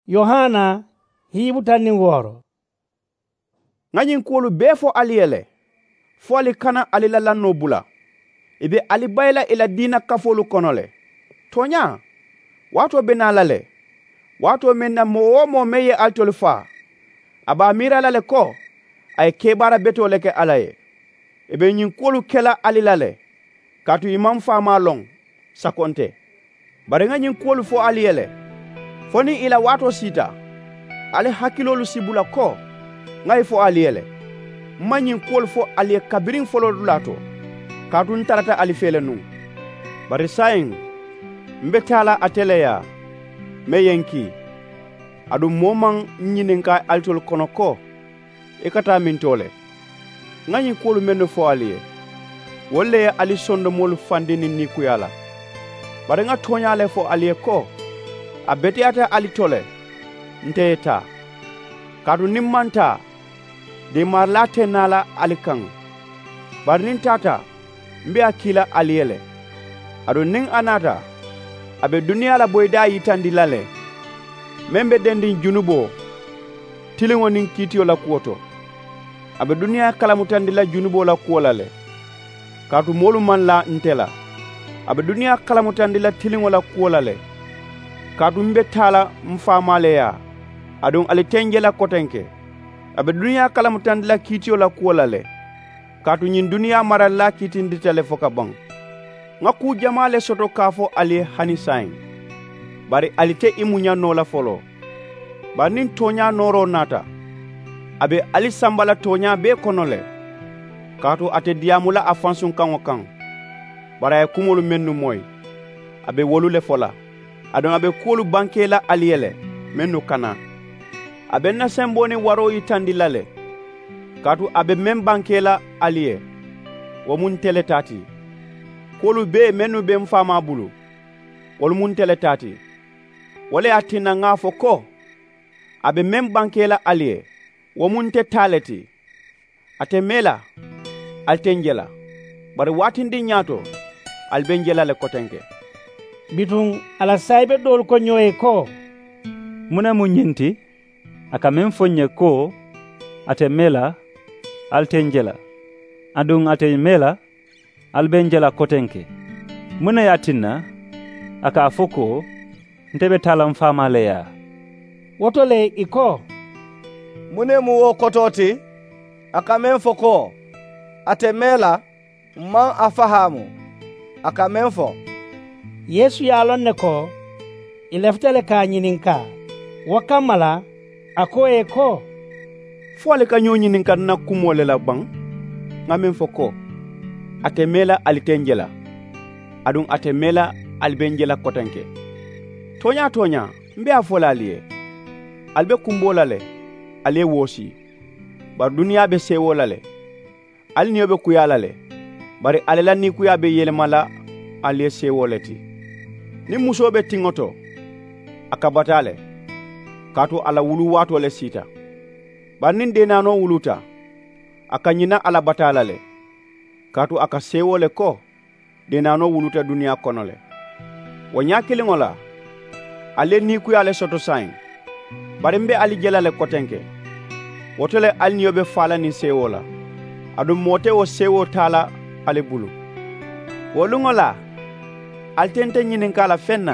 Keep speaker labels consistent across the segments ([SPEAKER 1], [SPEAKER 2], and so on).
[SPEAKER 1] Yohana hibu tanni woro.
[SPEAKER 2] Ngani kuolu be fo aliyele. Fo ali kana alila lanno bula. Ibe ali bayla ila dina kafolu konole. Tonya, wato benalale. Wato menna mo meye altolfa. Aba mira lale ko ay kebara beto leke alaye. Ebe nyin kuolu kela alilale. Katu imam fama long sakonte. Bare ngani kuolu fo aliyele. Foni ila wato sita. Ale hakilolu sibula ko ngai fo aliyele. Manyin kuolu fo aliye kabirin folo dulato. Katu ntarata alifele nu. Bare sayin mbetala ateleya meyenki. Adu momang nyininka altol konoko ekata mintole. Ngani kuolu meno fo aliye. Wole ali sondo molu fandini nikuyala. Bare nga tonyale fo aliye ko abetiata alitole nteta. Kadu nimmanta de marlate nala alikang. Bare nintata mbe akila aliyele. Adu ning anata abe dunia la boyda yitandi lale. Membe dendin junubo tilingo ning kitio la kuoto. Abe dunia kalamutandi la junubo la kuolale. Katu molu man la ntela. Abe dunia kalamutandi la tilingo la kuolale. Katu mbe tala mfamale ya. Adung alitenje la kotenke. Abe dunia kalamutandi la kitio la kuolale. Katu nyin dunia mara la kitindi telefoka bang. Ngaku jamale soto kafo ali hanisain. Bari alite imunya nola folo. Banin tonya noro nata. Abe ali sambala tonya be konole. Katu ate diamula afansun kango kang. Bara kumulu mennu moy. Abe wolule fola. Adon abe kolu bankela aliyele. Mennu kana. Abe na semboni waro itandi lale. Katu abe men bankela aliye. Wamun teletati. Kolu be mennu be mfama bulu. Wamun teletati. Wale atina ngafo ko. Abe men bankela aliye. Wamun te taleti. Ate mela. Altenjela. Bari watindi nyato. Albenjela le kotenke.
[SPEAKER 1] Bitung ala saibe dol ko nyoye ko.
[SPEAKER 3] Muna munyinti. Aka memfonye ko. Ate mela. Altenjela. Adung ate mela. Albenjela kotenke. Muna yatina. Aka afoko. Ntebe tala mfama leya.
[SPEAKER 1] Wotole iko.
[SPEAKER 4] Mune muwo kototi. Aka memfoko. Ate mela. Man afahamu. Aka memfo.
[SPEAKER 1] Yesu yalon ne ko. Ileftele ka nyininka. Wakamala. Ako eko.
[SPEAKER 2] Fwale ka nyininka na kumole la bang. Nga memfoko. Ate mela alitenjela. Adung ate mela albenjela kotenke. Tonya mbe afola aliye. Albe kumbola le. Aliye wosi. Bar dunia be sewola le. Ali niyobe kuyala le. Bari alela ni kuyabe yelemala aliye sewoleti. Ni musobe tingoto. Akabatale. Katu ala wulu wato le sita. Bar nin denano wuluta. Akanyina ala batala le. Katu aka sewole ko. Denano wuluta dunia konole. Wanyakili ngola. Ale ni kuyale soto sain. Barimbe ali jelale kotenke. Wotole ali niyobe fala ni sewola. Adu mote o sewo tala ale bulu. Wolungola. Altente nyininkala fenna.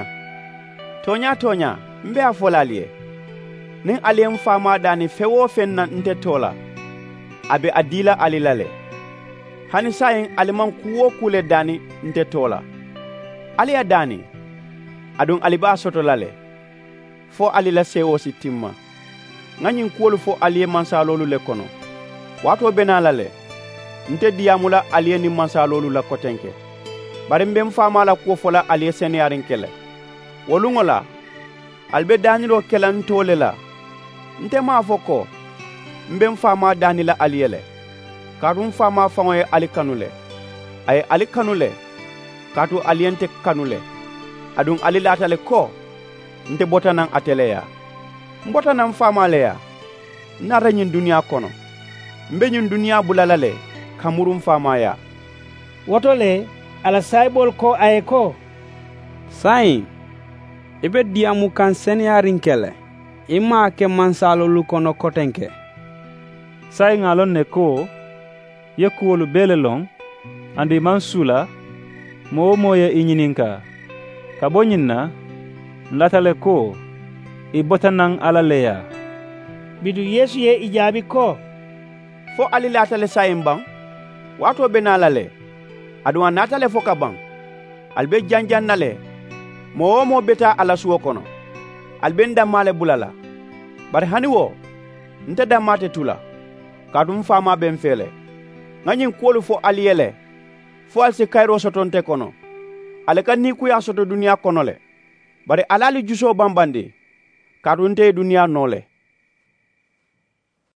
[SPEAKER 2] Tonya mbe afola aliye. Nin aliye mfama dani fewo fenna nte tola. Abe adila alilale. Hani sayin aliman kuwo kule dani nte tola. Aliya dani. Adun aliba soto lale. Fo alila sewo si timma. Nganyin kuolu fo aliye mansalolu le kono. Wato benalale. Nte diamula aliye ni mansalolu la kotenke. Barimbe mfama la kuwo fola aliye seneyarin kele. Wolungola. Albe danilo kela ntole la. Nte maafoko. Mbe mfama danila aliyele. Katu mfama fangoye alikanule. Aye alikanule. Katu aliyente kanule. Adung alilata le ko. Nte botanang ateleya. Mbotanang mfama leya. Nara nyin dunia kono. Mbe nyin dunia bulalale. Kamuru mfama ya.
[SPEAKER 1] Wotole ala saibol ko aye ko.
[SPEAKER 5] Sain. Ibe diamu kan seneyarin kele. ima ke mansalolu kono kotenke.
[SPEAKER 3] Sai ngalon ne ko ye kuwolu bele long andi mansula mo ye inyininka ka bonyinna latale ko i botanang alaleya.
[SPEAKER 1] Bidu Yesu ye ijabi ko
[SPEAKER 2] fo ali latale sayim bang wato benalale adwa natale fo kabang albe janjan nale mo beta ala suwo kono albe ndamale bulala bari hani wo nte damate tula kadum fama ben fele ngani kolu fo aliyele fo alse kayro sotonte kono ale kan ni kuya soto dunia kono le bari alali juso bambandi kadunte dunia nole